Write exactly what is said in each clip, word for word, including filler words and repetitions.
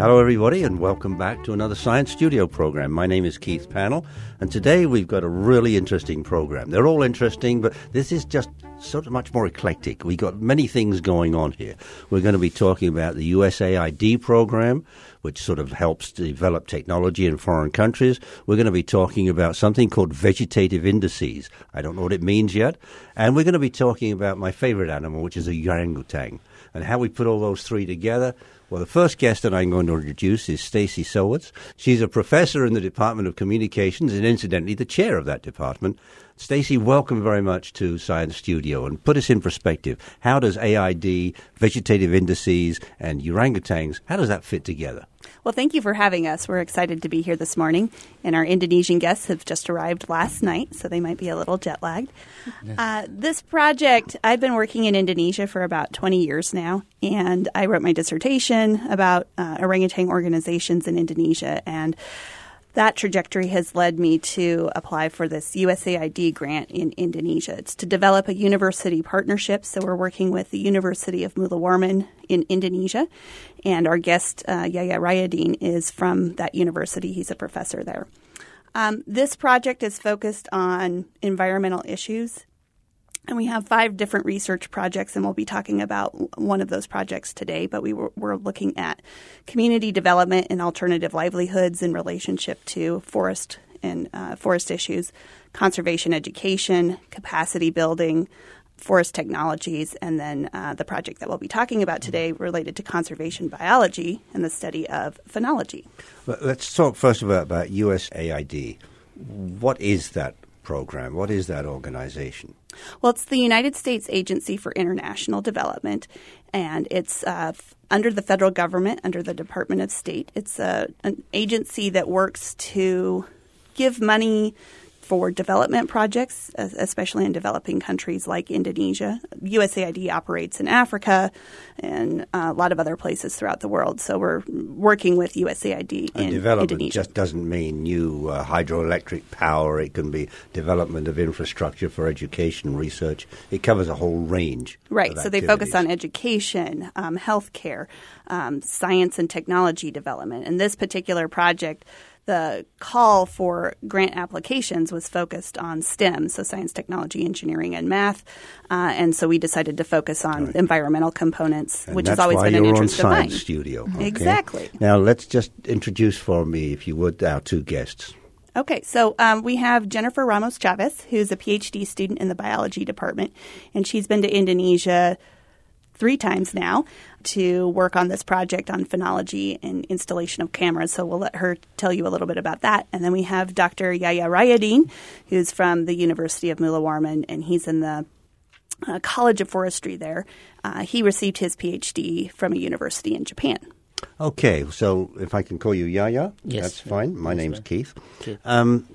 Hello, everybody, and welcome back to another Science Studio program. My name is Keith Pannell, and today we've got a really interesting program. They're all interesting, but this is just sort of much more eclectic. We've got many things going on here. We're going to be talking about the U S A I D program, which sort of helps develop technology in foreign countries. We're going to be talking about something called vegetative indices. I don't know what it means yet. And we're going to be talking about my favorite animal, which is a orangutan, and how we put all those three together. Well, the first guest that I'm going to introduce is Stacy Sowitz. She's a professor in the Department of Communications and, incidentally, the chair of that department. Stacy, welcome very much to Science Studio, and put us in perspective. How does A I D, vegetative indices, and orangutans, how does that fit together? Well, thank you for having us. We're excited to be here this morning, and our Indonesian guests have just arrived last night, so they might be a little jet-lagged. Uh, this project, I've been working in Indonesia for about twenty years now, and I wrote my dissertation about uh, orangutan organizations in Indonesia, and that trajectory has led me to apply for this U S A I D grant in Indonesia. It's to develop a university partnership. So we're working with the University of Mula Warman in Indonesia. And our guest, uh, Yaya Rayadin, is from that university. He's a professor there. Um, this project is focused on environmental issues. And we have five different research projects, and we'll be talking about one of those projects today. But we were, we're looking at community development and alternative livelihoods in relationship to forest and uh, forest issues, conservation education, capacity building, forest technologies, and then uh, the project that we'll be talking about today related to conservation biology and the study of phenology. Well, let's talk first about, about U S A I D. What is that program? What is that organization? Well, it's the United States Agency for International Development, and it's uh, f- under the federal government, under the Department of State. It's a, an agency that works to give money for development projects, especially in developing countries like Indonesia. U S A I D operates in Africa and a lot of other places throughout the world. So we're working with U S A I D in and development Indonesia. Just doesn't mean new uh, hydroelectric power. It can be development of infrastructure for education, research. It covers a whole range. Right. So they focus on education, um, healthcare, um, science and technology development. And this particular project, the call for grant applications was focused on STEM, so science, technology, engineering, and math. Uh, and so we decided to focus on right. environmental components, and which has always been an interest of mine. That's why you're on Science Studio. Okay? Exactly. Now, let's just introduce for me, if you would, our two guests. Okay, so um, we have Jennifer Ramos Chavez, who's a P H D student in the biology department, and she's been to Indonesia three times now to work on this project on phenology and installation of cameras. So we'll let her tell you a little bit about that. And then we have Doctor Yaya Rayadin, who's from the University of Mula Warman, and he's in the uh, College of Forestry there. Uh, he received his P H D from a university in Japan. Okay, so if I can call you Yaya, yes, that's fine. My yes, name's right. Keith. Okay. Um,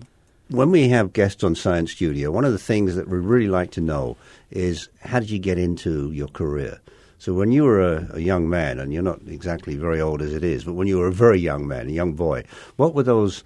when we have guests on Science Studio, one of the things that we really like to know is how did you get into your career? So when you were a, a young man, and you're not exactly very old as it is, but when you were a very young man, a young boy, what were those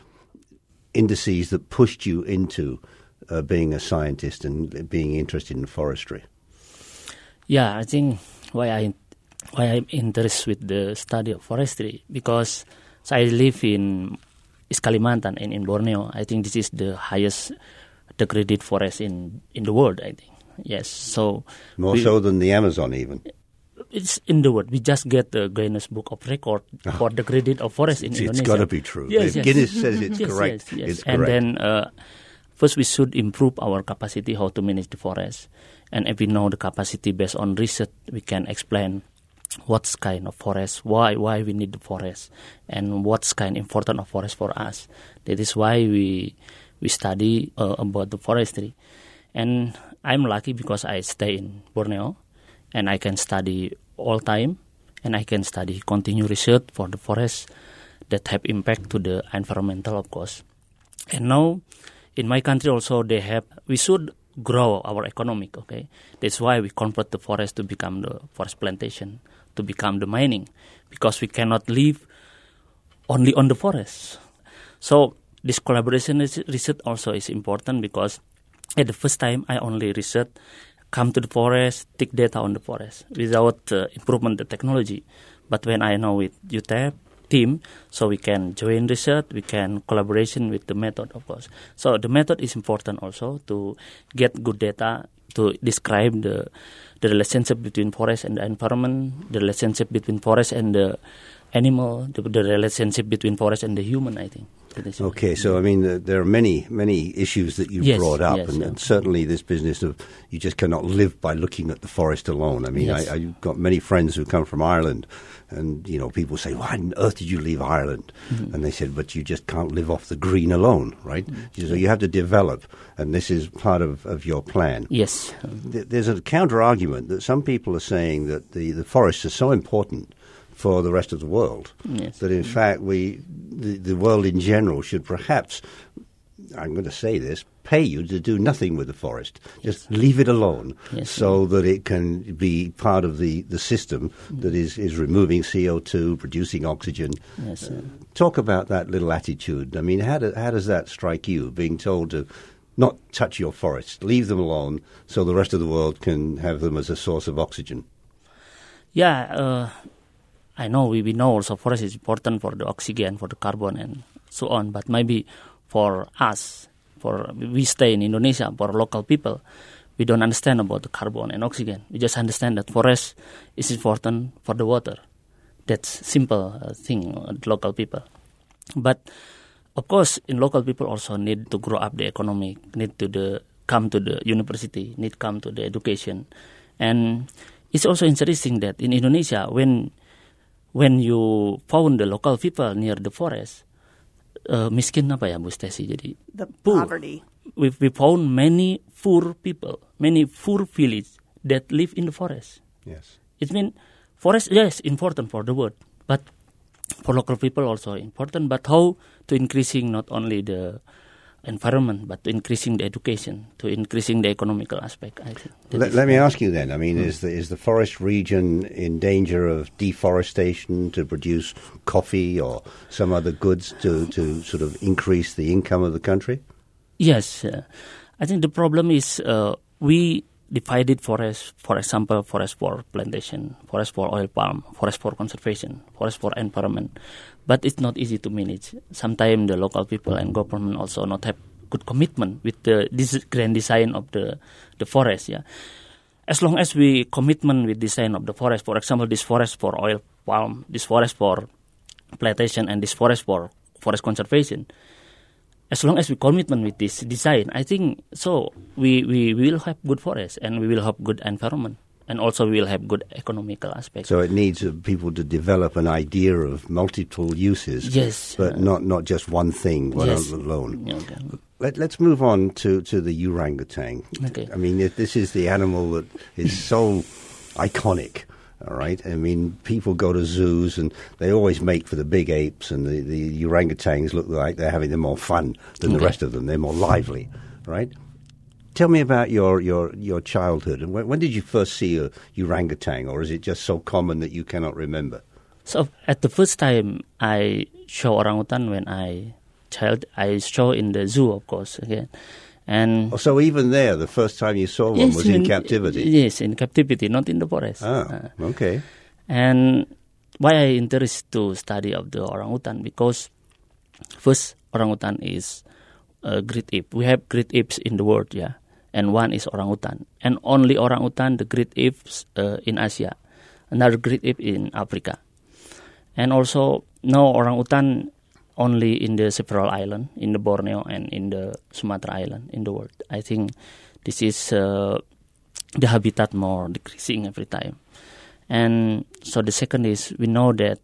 indices that pushed you into uh, being a scientist and being interested in forestry? Yeah, I think why I why I'm interested with the study of forestry because so I live in East Kalimantan and in Borneo. I think this is the highest degraded forest in, in the world, I think. Yes, so... More we, so than the Amazon even. It's in the world. We just get the Guinness Book of Record for degraded of forest in it's, Indonesia. It's got to be true. Yes, if yes. Guinness says it's yes, correct, yes, yes. it's and correct. then uh, first we should improve our capacity how to manage the forest. And if we know the capacity based on research, we can explain what's kind of forest, why why we need the forest, and what's kind important of forest for us. That is why we we study uh, about the forestry. And I'm lucky because I stay in Borneo, and I can study all time, and I can study continue research for the forest that have impact to the environmental, of course. And now, in my country also, they have, we should grow our economic, okay? That's why we convert the forest to become the forest plantation, to become the mining, because we cannot live only on the forest. So this collaboration research also is important because at the first time I only research, come to the forest, take data on the forest without uh, improvement the technology. But when I know with U T E P, team, so we can join research, we can collaboration with the method, of course. So the method is important also to get good data to describe the the relationship between forest and the environment, the relationship between forest and the animal, the, the relationship between forest and the human, I think. Okay, so I mean, uh, there are many, many issues that you've yes, brought up, yes, and, yeah. and certainly this business of you just cannot live by looking at the forest alone. I mean, yes. I, I've got many friends who come from Ireland, and, you know, people say, why on earth did you leave Ireland? Mm-hmm. And they said, but you just can't live off the green alone, right? Mm-hmm. So you have to develop, and this is part of, of your plan. Yes. There's a counter-argument that some people are saying that the, the forests are so important for the rest of the world, yes. that in fact we, the, the world in general should perhaps, I'm going to say this, pay you to do nothing with the forest. Yes. Just leave it alone yes. so that it can be part of the, the system mm. that is, is removing C O two, producing oxygen. Yes. Uh, talk about that little attitude. I mean, how, do, how does that strike you, being told to not touch your forests, leave them alone so the rest of the world can have them as a source of oxygen? Yeah, uh, I know, we, we know also forest is important for the oxygen, for the carbon and so on, but maybe for us, for we stay in Indonesia, for local people, we don't understand about the carbon and oxygen. We just understand that forest is important for the water. That's simple uh, thing, uh, local people. But of course, in local people also need to grow up the economy, need to the come to the university, need come to the education. And it's also interesting that in Indonesia, when when you found the local people near the forest, uh, miskin apa ya Bu Stacey? Jadi the poor. poverty. We we found many poor people, many poor villages that live in the forest. Yes, it means forest, yes, important for the world, but for local people also important. But how to increasing not only the environment, but to increasing the education, to increasing the economical aspect, I think. Let, let me ask you then, I mean, mm. is, the, is the forest region in danger of deforestation to produce coffee or some other goods to, to sort of increase the income of the country? Yes. Uh, I think the problem is uh, we divided forest, for example, forest for plantation, forest for oil palm, forest for conservation, forest for environment. But it's not easy to manage. Sometimes the local people and government also not have good commitment with the this grand design of the, the forest. Yeah, as long as we commitment with design of the forest, for example, this forest for oil palm, this forest for plantation, and this forest for forest conservation. As long as we commitment with this design, I think so we, we will have good forest and we will have good environment. And also we will have good economical aspects. So it needs uh, people to develop an idea of multiple uses, yes, but uh, not, not just one thing one yes. alone. Okay. Let, let's move on to, to the orangutan. Okay. I mean, this is the animal that is so iconic. All right. I mean, people go to zoos and they always make for the big apes, and the, the orangutans look like they're having more fun than okay. the rest of them. They're more lively, right? Tell me about your, your, your childhood. And when, when did you first see a orangutan, or is it just so common that you cannot remember? So at the first time I saw orangutan when I child, I saw in the zoo, of course. Okay. And oh, so even there, the first time you saw one yes, was in, in captivity? Yes, in captivity, not in the forest. Ah, uh, okay. And why I interested to study of the orangutan, because first, orangutan is a great ape. We have great apes in the world, yeah. And one is orangutan. And only orangutan, the great apes uh, in Asia. Another great ape in Africa. And also, no orangutan only in the several islands, in the Borneo and in the Sumatra island in the world. I think this is uh, the habitat more decreasing every time. And so the second is, we know that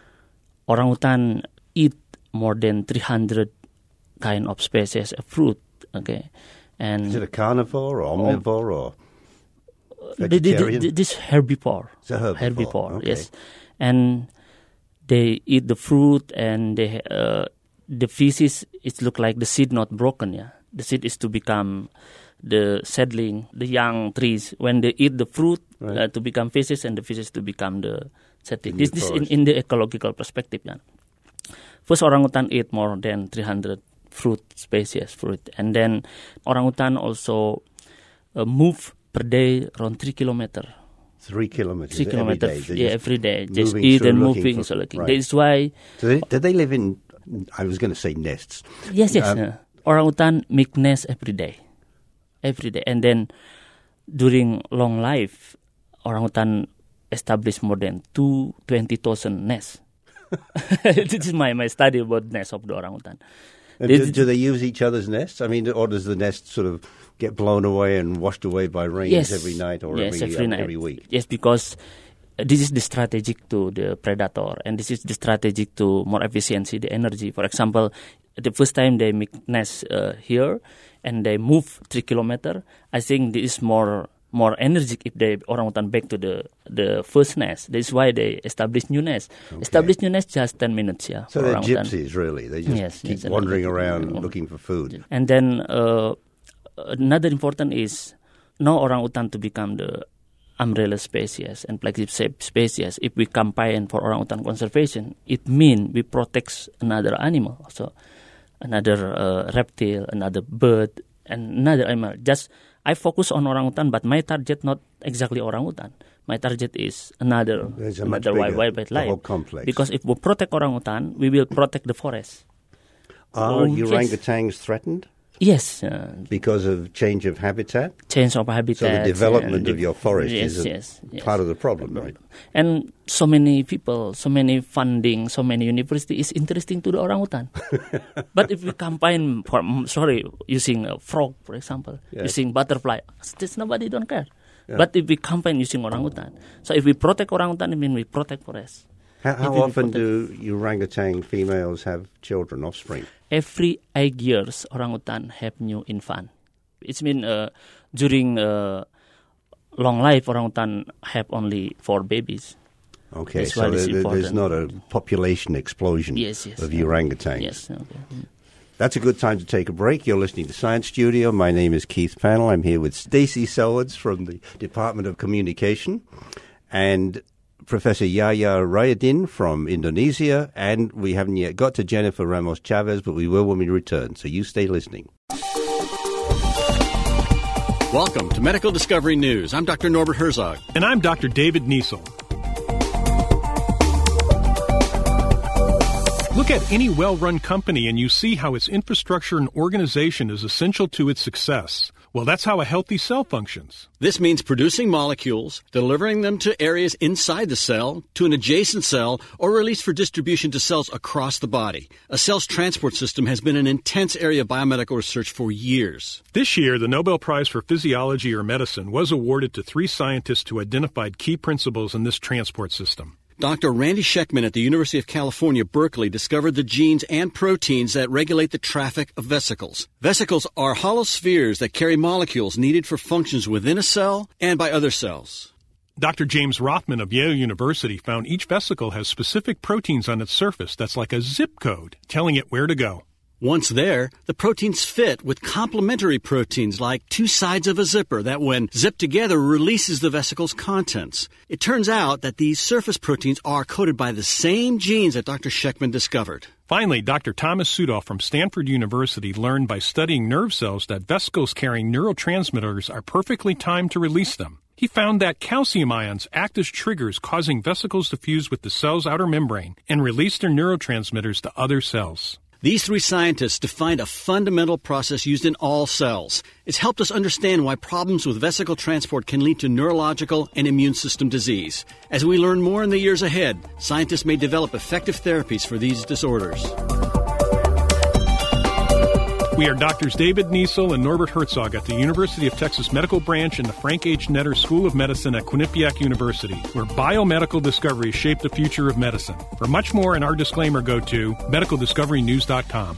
orangutan eat more than three hundred kind of species of fruit, okay. And is it a carnivore or omnivore or vegetarian? The, the, this herbivore. It's a herbivore. Herbivore, okay. Yes. And they eat the fruit, and they, uh, the feces, it look like the seed not broken, yeah. The seed is to become the seedling, the young trees. When they eat the fruit, right. uh, to become feces, and the feces to become the seedling. This, this in, in the ecological perspective, yeah. First, orangutan eat more than three hundred fruit species, fruit. And then orangutan also uh, move per day around three kilometers. Three kilometers Three every day. kilometers, yeah, every day. Just moving eat through, and looking moving. for- So looking. right. That's why. Do they, do they live in? I was going to say nests. Yes, yes. Um, uh, orangutan make nest every day, every day, and then during long life, orangutan establish more than two twenty thousand nests. This is my, my study about nests of the orangutan. And They- do, do they use each other's nests? I mean, or does the nest sort of get blown away and washed away by rains yes, every night or yes, every, every, um, night. every week? Yes, because uh, this is the strategic to the predator, and this is the strategic to more efficiency the energy. For example, the first time they make nest uh, here and they move three kilometer, I think this is more more energetic if they orangutan back to the the first nest. That's why they establish new nest. Okay. Establish new nest just ten minutes. Yeah, So for they're orangutan. gypsies, really. They just Yes, keep yes, wandering and- around Mm. looking for food. And then uh, another important is now orangutan to become the umbrella species and flagship species. If we combine for orangutan conservation, it means we protect another animal, so another uh, reptile, another bird, and another animal. Just I focus on orangutan, but my target not exactly orangutan. My target is another There's a much another bigger, wild wildlife the life. whole complex. Because if we protect orangutan, we will protect the forest. Are Oh, yes. orangutans threatened Yes, uh, because of change of habitat? change of habitat. So the development and of your forest yes, is a yes, yes. part of the problem, right? And so many people, so many funding, so many university is interesting to the orangutan. But if we combine, for, mm, sorry, using a frog, for example, Yes. using butterfly, just nobody don't care. Yeah. But if we combine using orangutan, so if we protect orangutan, I mean we protect forest. How, how If we often protect- do orangutan females have children, offspring? Every eight years, orangutan have new infant. It means uh, during uh, long life, orangutan have only four babies. Okay, That's so why it's there- there's important. not a population explosion Yes, yes. of orangutans. Yes. Okay. That's a good time to take a break. You're listening to Science Studio. My name is Keith Pannell. I'm here with Stacey Sowards from the Department of Communication and Professor Yaya Rayadin from Indonesia. And we haven't yet got to Jennifer Ramos Chavez, but we will when we return. So you stay listening. Welcome to Medical Discovery News. I'm Doctor Norbert Herzog. And I'm Doctor David Niesel. Look at any well-run company and you see how its infrastructure and organization is essential to its success. Well, that's how a healthy cell functions. This means producing molecules, delivering them to areas inside the cell, to an adjacent cell, or released for distribution to cells across the body. A cell's transport system has been an intense area of biomedical research for years. This year, the Nobel Prize for Physiology or Medicine was awarded to three scientists who identified key principles in this transport system. Doctor Randy Sheckman at the University of California, Berkeley, discovered the genes and proteins that regulate the traffic of vesicles. Vesicles are hollow spheres that carry molecules needed for functions within a cell and by other cells. Doctor James Rothman of Yale University found each vesicle has specific proteins on its surface that's like a zip code, telling it where to go. Once there, the proteins fit with complementary proteins like two sides of a zipper that, when zipped together, releases the vesicle's contents. It turns out that these surface proteins are coded by the same genes that Doctor Sheckman discovered. Finally, Doctor Thomas Sudoff from Stanford University learned by studying nerve cells that vesicles carrying neurotransmitters are perfectly timed to release them. He found that calcium ions act as triggers, causing vesicles to fuse with the cell's outer membrane and release their neurotransmitters to other cells. These three scientists defined a fundamental process used in all cells. It's helped us understand why problems with vesicle transport can lead to neurological and immune system disease. As we learn more in the years ahead, scientists may develop effective therapies for these disorders. We are Doctors David Niesel and Norbert Herzog at the University of Texas Medical Branch and the Frank H. Netter School of Medicine at Quinnipiac University, where biomedical discoveries shape the future of medicine. For much more and our disclaimer, go to medical discovery news dot com.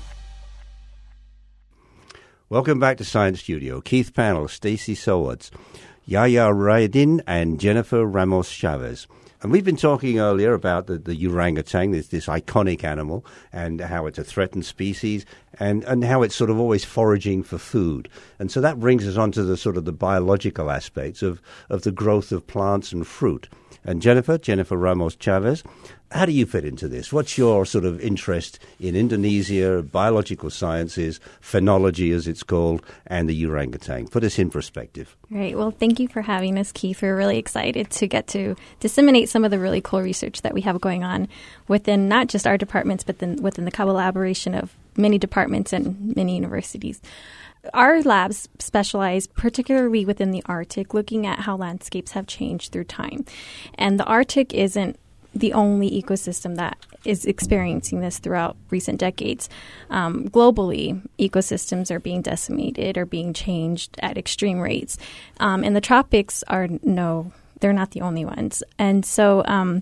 Welcome back to Science Studio. Keith Pannell, Stacey Sowards, Yaya Rayadin, and Jennifer Ramos Chavez. And we've been talking earlier about the, the orangutan, this, this iconic animal, and how it's a threatened species, and, and how it's sort of always foraging for food. And so that brings us on to the sort of the biological aspects of, of the growth of plants and fruit. And Jennifer, Jennifer Ramos Chavez, how do you fit into this? What's your sort of interest in Indonesia, biological sciences, phenology as it's called, and the orangutan? Put us in perspective. Great. Well, thank you for having us, Keith. We're really excited to get to disseminate some of the really cool research that we have going on within not just our departments, but then within the collaboration of many departments and many universities. Our labs specialize particularly within the Arctic, looking at how landscapes have changed through time. And the Arctic isn't the only ecosystem that is experiencing this throughout recent decades. Um, globally, ecosystems are being decimated or being changed at extreme rates. Um, and the tropics are no, they're not the only ones. And so um,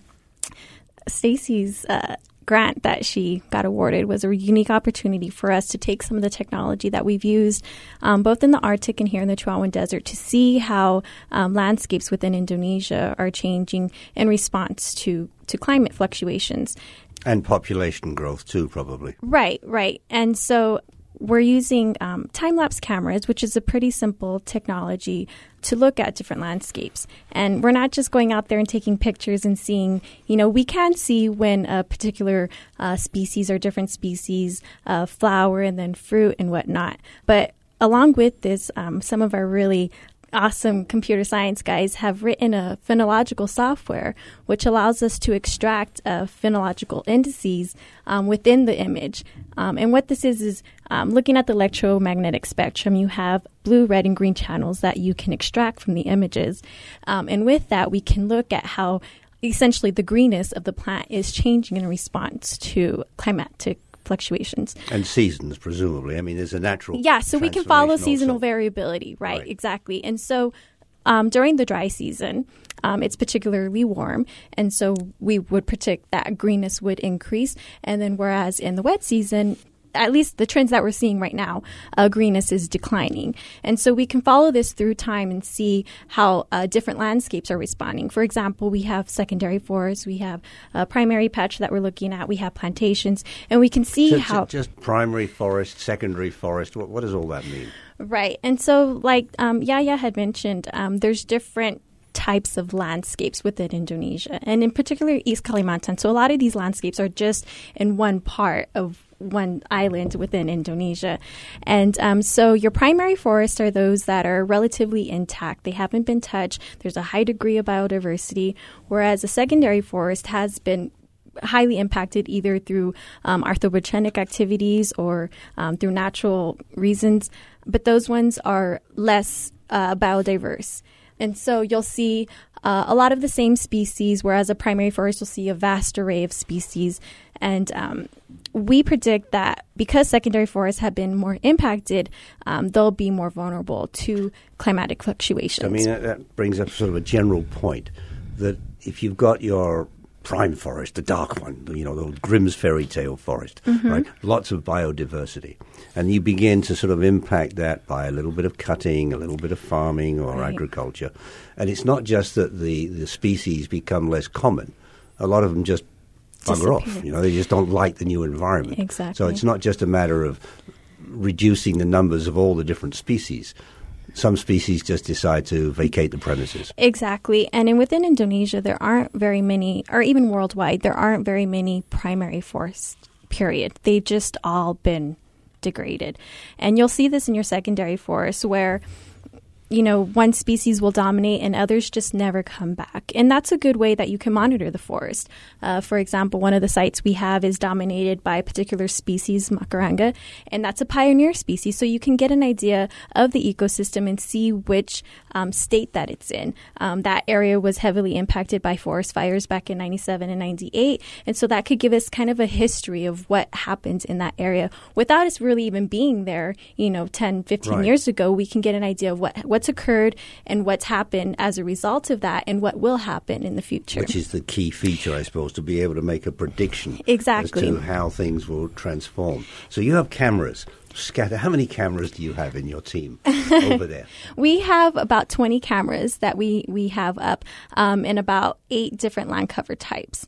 Stacy's uh, grant that she got awarded was a unique opportunity for us to take some of the technology that we've used um, both in the Arctic and here in the Chihuahuan Desert to see how um, landscapes within Indonesia are changing in response to, to climate fluctuations. And population growth too, probably. Right, right. And so we're using um, time-lapse cameras, which is a pretty simple technology to look at different landscapes. And we're not just going out there and taking pictures and seeing, you know, we can see when a particular uh, species or different species uh, flower and then fruit and whatnot. But along with this, um, some of our really awesome computer science guys have written a phenological software which allows us to extract uh, phenological indices um, within the image. Um, and what this is is um, looking at the electromagnetic spectrum. You have blue, red, and green channels that you can extract from the images. Um, and with that, we can look at how essentially the greenness of the plant is changing in response to climatic fluctuations. And seasons, presumably. I mean, there's a natural Yeah, so we can follow seasonal also. variability, right, Right. exactly. And so um, during the dry season, um, it's particularly warm, and so we would predict that greenness would increase. And then whereas in the wet season, at least the trends that we're seeing right now, uh, greenness is declining. And so we can follow this through time and see how uh, different landscapes are responding. For example, we have secondary forests, we have a primary patch that we're looking at, we have plantations, and we can see So, how... Just primary forest, secondary forest, what, what does all that mean? Right. And so like um, Yaya had mentioned, um, there's different types of landscapes within Indonesia, and in particular East Kalimantan. So a lot of these landscapes are just in one part of one island within Indonesia. And um, so your primary forests are those that are relatively intact. They haven't been touched. There's a high degree of biodiversity, whereas a secondary forest has been highly impacted either through um, anthropogenic activities or um, through natural reasons. But those ones are less uh, biodiverse. And so you'll see uh, a lot of the same species, whereas a primary forest will see a vast array of species. And um, we predict that because secondary forests have been more impacted, um, they'll be more vulnerable to climatic fluctuations. I mean, that, that brings up sort of a general point that if you've got your prime forest, the dark one, you know, the Grimm's fairy tale forest, mm-hmm. right? Lots of biodiversity. And you begin to sort of impact that by a little bit of cutting, a little bit of farming or right. agriculture. And it's not just that the, the species become less common. A lot of them just bugger off. You know, they just don't like the new environment. Exactly. So it's not just a matter of reducing the numbers of all the different species. Some species just decide to vacate the premises. Exactly. And in, within Indonesia, there aren't very many, or even worldwide, there aren't very many primary forests, period. They've just all been degraded. And you'll see this in your secondary forests where, you know, one species will dominate and others just never come back. And that's a good way that you can monitor the forest. Uh, for example, one of the sites we have is dominated by a particular species, Macaranga, and that's a pioneer species. So you can get an idea of the ecosystem and see which um, state that it's in. Um, that area was heavily impacted by forest fires back in ninety-seven and ninety-eight. And so that could give us kind of a history of what happened in that area. Without us really even being there, you know, ten, fifteen right. years ago, we can get an idea of what what's occurred and what's happened as a result of that and what will happen in the future. Which is the key feature, I suppose, to be able to make a prediction exactly. as to how things will transform. So you have cameras. Scatter. How many cameras do you have in your team over there? We have about twenty cameras that we, we have up um, in about eight different land cover types.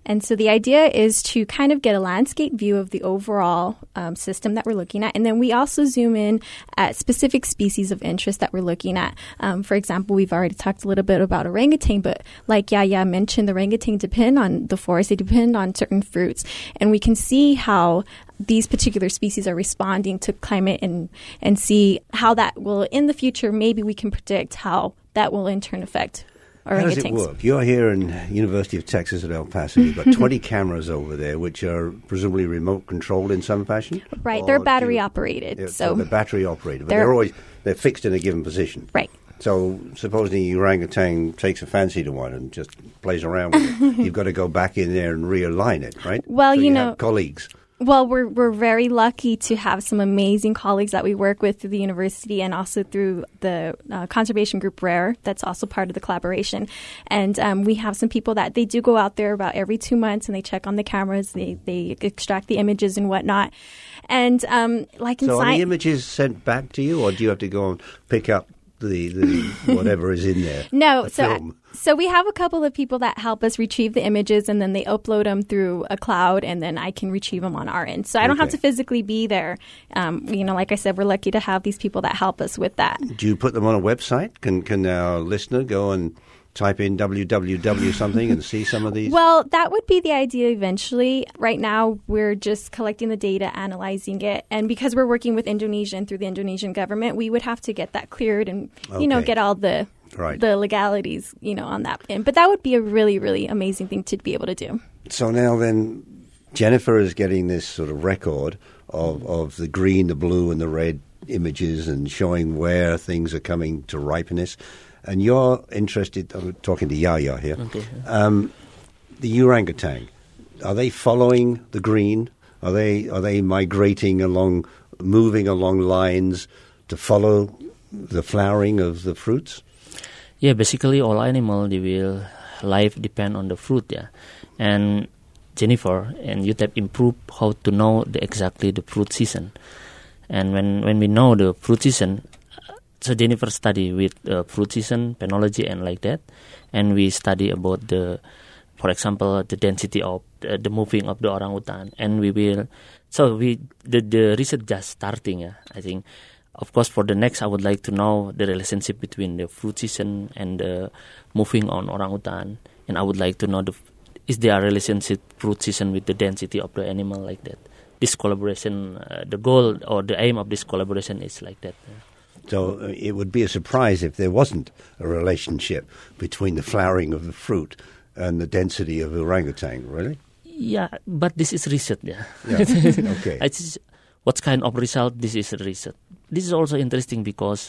And so the idea is to kind of get a landscape view of the overall um, system that we're looking at. And then we also zoom in at specific species of interest that we're looking at. Um, for example, we've already talked a little bit about orangutan, but like Yaya mentioned, the orangutan depend on the forest. They depend on certain fruits. And we can see how these particular species are responding to climate and, and see how that will, in the future, maybe we can predict how that will in turn affect orangutans. How does it work? You're here in University of Texas at El Paso. You've got twenty cameras over there, which are presumably remote controlled in some fashion? Right, or they're battery you, operated. Yeah, so so they're battery operated, but they're, they're always they're fixed in a given position. Right. So supposing the orangutan takes a fancy to one and just plays around with it, you've got to go back in there and realign it, right? Well, so you, you know, have colleagues. Well, we're we're very lucky to have some amazing colleagues that we work with through the university and also through the uh, conservation group RARE. That's also part of the collaboration. And um, we have some people that they do go out there about every two months and they check on the cameras, they they extract the images and whatnot. And um, like in so, sci- are the images sent back to you, or do you have to go and pick up the, the whatever is in there? No, so film? so we have a couple of people that help us retrieve the images, and then they upload them through a cloud, and then I can retrieve them on our end. So I don't Okay. have to physically be there. Um, you know, like I said, we're lucky to have these people that help us with that. Do you put them on a website? Can can our listener go and type in w w w something and see some of these? Well, that would be the idea eventually. Right now, we're just collecting the data, analyzing it. And because we're working with Indonesia and through the Indonesian government, we would have to get that cleared and, you know, Okay. get all the Right. the legalities, you know, on that end. But that would be a really, really amazing thing to be able to do. So now then, Jennifer is getting this sort of record of, of the green, the blue, and the red images and showing where things are coming to ripeness. And you're interested, I'm talking to Yaya here, Okay. um, the orangutan, are they following the green? Are they are they migrating along, moving along lines to follow the flowering of the fruits? Yeah, basically all animal, they will life depend on the fruit, yeah. And Jennifer and U T E P improve how to know the exactly the fruit season. And when, when we know the fruit season, so Jennifer study with uh, fruit season, penology and like that. And we study about the, for example, the density of the, the moving of the orangutan. And we will, so we, the, the research just starting, yeah, I think. Of course, for the next, I would like to know the relationship between the fruit season and the moving on orangutan. And I would like to know the, is there a relationship fruit season with the density of the animal like that? This collaboration, uh, the goal or the aim of this collaboration is like that. Yeah. So uh, it would be a surprise if there wasn't a relationship between the flowering of the fruit and the density of the orangutan, really? Yeah, but this is research, yeah. Yeah. Okay. It's just, what kind of result this is research. This is also interesting because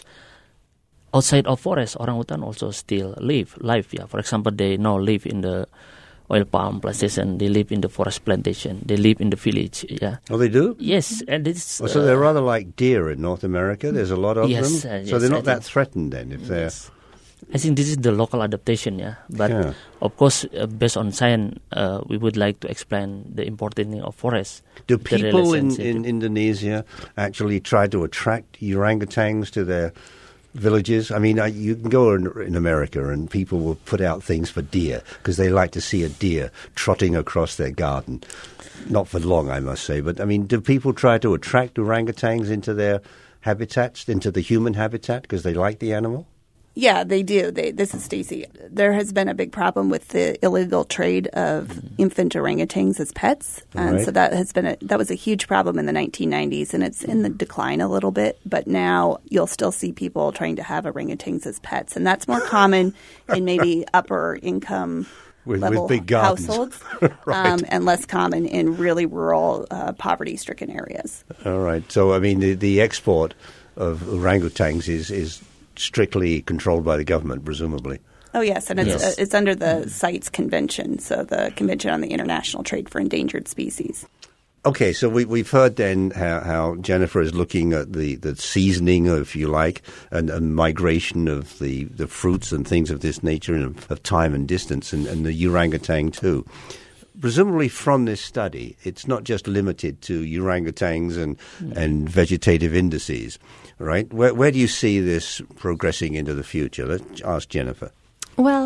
outside of forest, orangutan also still live, live, yeah. For example, they now live in the oil palm plantation, they live in the forest plantation, they live in the village, yeah. Oh, they do? Yes, and this... Oh, so uh, they're rather like deer in North America. There's a lot of Yes, them. uh, so yes, they're I not that think- threatened then if they're... Yes. I think this is the local adaptation, yeah. But Yeah. of course, uh, based on science, uh, we would like to explain the importance of forest. Do the people in, relationship. in Indonesia actually try to attract orangutans to their villages? I mean, uh, you can go in, in America and people will put out things for deer because they like to see a deer trotting across their garden. Not for long, I must say. But, I mean, do people try to attract orangutans into their habitats, into the human habitat because they like the animal? Yeah, they do. They, this is Stacy. There has been a big problem with the illegal trade of mm-hmm. infant orangutans as pets, and right. so that has been a, that was a huge problem in the nineteen nineties, and it's in the decline a little bit. But now you'll still see people trying to have orangutans as pets, and that's more common in maybe upper income with, level with big gardens. households, Right. um, and less common in really rural, uh, poverty-stricken areas. All right. So, I mean, the, the export of orangutans is, is strictly controlled by the government, presumably. Oh, yes, and it's Yes. uh, it's under the CITES Convention, so the Convention on the International Trade for Endangered Species. Okay, so we, we've heard then how, how Jennifer is looking at the, the seasoning, if you like, and, and migration of the, the fruits and things of this nature and of, of time and distance, and, and the orangutan too. Presumably from this study, it's not just limited to orangutans and, mm. and vegetative indices, right? Where, where do you see this progressing into the future? Let's ask Jennifer. Well,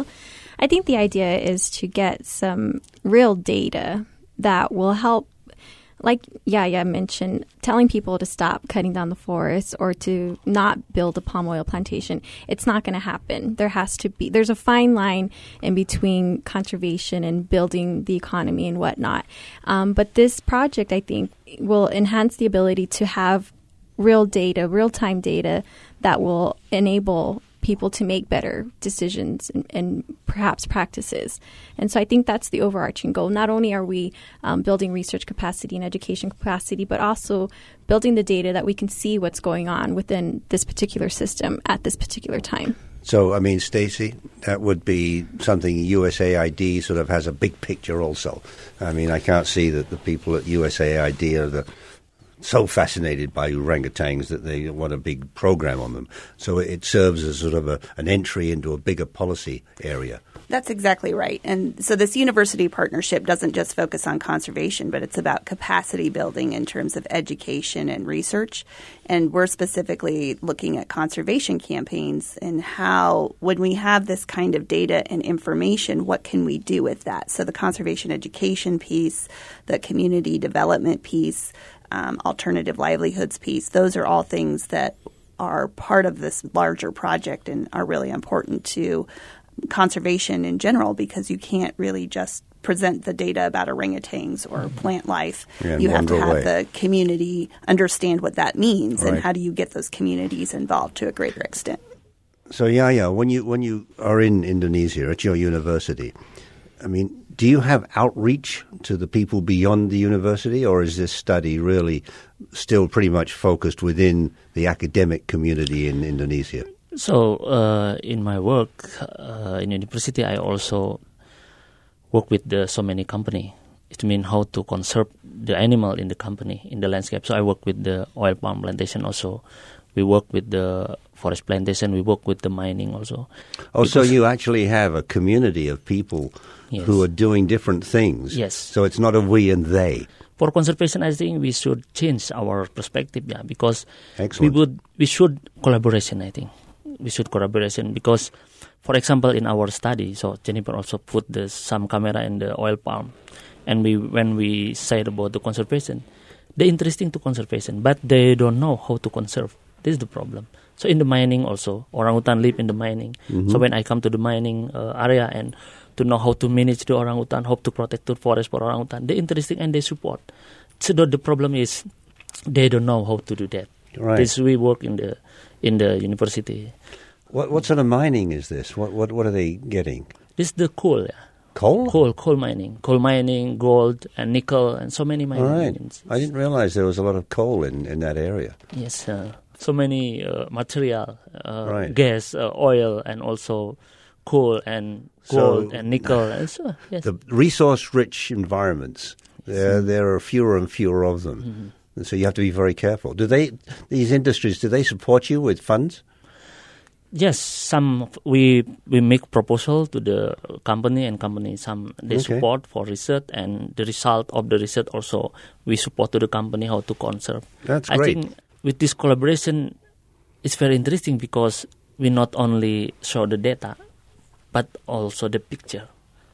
I think the idea is to get some real data that will help, like Yaya mentioned, telling people to stop cutting down the forest or to not build a palm oil plantation. It's not going to happen. There has to be, there's a fine line in between conservation and building the economy and whatnot. Um, but this project, I think, will enhance the ability to have real data, real-time data that will enable people to make better decisions and, and perhaps practices. And so I think that's the overarching goal. Not only are we um, building research capacity and education capacity, but also building the data that we can see what's going on within this particular system at this particular time. So, I mean, Stacey, that would be something U S A I D sort of has a big picture also. I mean, I can't see that the people at U S A I D are the so fascinated by orangutans that they want a big program on them. So it serves as sort of a, an entry into a bigger policy area. That's exactly right. And so this university partnership doesn't just focus on conservation, but it's about capacity building in terms of education and research. And we're specifically looking at conservation campaigns and how, when we have this kind of data and information, what can we do with that? So the conservation education piece, the community development piece, um, alternative livelihoods piece, those are all things that are part of this larger project and are really important to conservation in general, because you can't really just present the data about orangutans or plant life. Yeah, you have to have away. the community understand what that means, right. and how do you get those communities involved to a greater extent. So, Yaya, when you when you are in Indonesia at your university, I mean, do you have outreach to the people beyond the university, or is this study really still pretty much focused within the academic community in Indonesia? So, uh, in my work uh, in university, I also work with the, so many company. It means how to conserve the animal in the company, in the landscape. So I work with the oil palm plantation also. We work with the forest plantation. We work with the mining also. Oh, so you actually have a community of people yes. who are doing different things. Yes. So it's not a we and they. For conservation, I think we should change our perspective, yeah, because Excellent. we would we should collaboration. I think we should collaboration because, for example, in our study, so Jennifer also put the some camera in the oil palm, and we when we said about the conservation, they're interesting to conservation, but they don't know how to conserve. This is the problem. So in the mining also, orangutan live in the mining. Mm-hmm. So when I come to the mining uh, area and to know how to manage the orangutan, how to protect the forest for orangutan, they're interesting and they support. So the, the problem is they don't know how to do that. Right. This we work in the in the university. What what sort of mining is this? What what what are they getting? This is the coal. Yeah. Coal? Coal, coal mining. Coal mining, gold and nickel and so many mining. All right. Mines. I didn't realize there was a lot of coal in, in that area. Yes, uh, so many uh, material, uh, Right. gas, uh, oil, and also coal and gold So, and nickel. And so, yes. The resource-rich environments, there there are fewer and fewer of them. Mm-hmm. And so you have to be very careful. Do they, these industries, do they support you with funds? Yes, some of- we we make proposal to the company and company some they Okay. support for research, and the result of the research also we support to the company how to conserve. That's I great. think with this collaboration, it's very interesting because we not only show the data, but also the picture.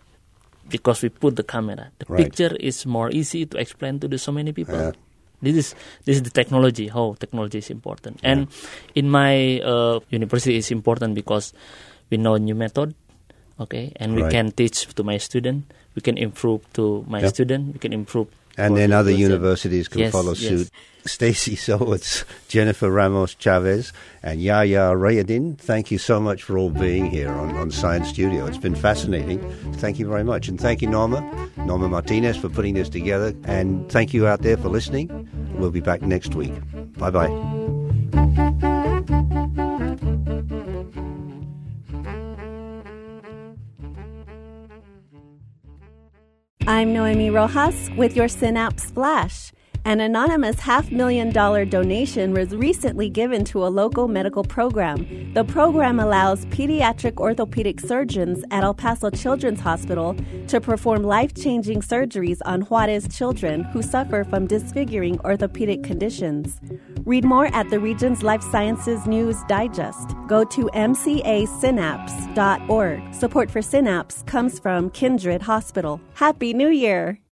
Because we put the camera, the Right. picture is more easy to explain to the so many people. Yeah. This is this is the technology, how technology is important. And in my uh, university, it's important because we know new method, okay, and we Right. can teach to my student. We can improve to my Yep. student. We can improve. And for then the other person. universities can Yes, follow yes. suit. Stacey Sowitz, Jennifer Ramos Chavez, and Yaya Rayadin, thank you so much for all being here on, on Science Studio. It's been fascinating. Thank you very much. And thank you, Norma, Norma Martinez, for putting this together. And thank you out there for listening. We'll be back next week. Bye-bye. I'm Noemi Rojas with your Synapse Flash. An anonymous half-million dollar donation was recently given to a local medical program. The program allows pediatric orthopedic surgeons at El Paso Children's Hospital to perform life-changing surgeries on Juarez children who suffer from disfiguring orthopedic conditions. Read more at the region's Life Sciences News Digest. Go to m c a synapse dot org. Support for Synapse comes from Kindred Hospital. Happy New Year!